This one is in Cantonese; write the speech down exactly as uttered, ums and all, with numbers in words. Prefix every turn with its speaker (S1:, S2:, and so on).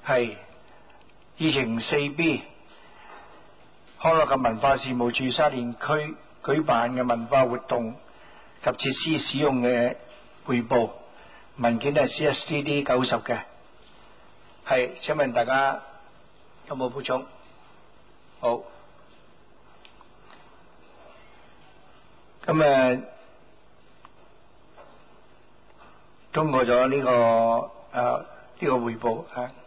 S1: 係議程四 B 康樂及文化事務處沙田區舉辦嘅文化活動及設施使用嘅匯報文件係 C S T D 九十嘅。係，請問大家有冇補充？好，咁誒通過咗呢個誒呢個匯報啊。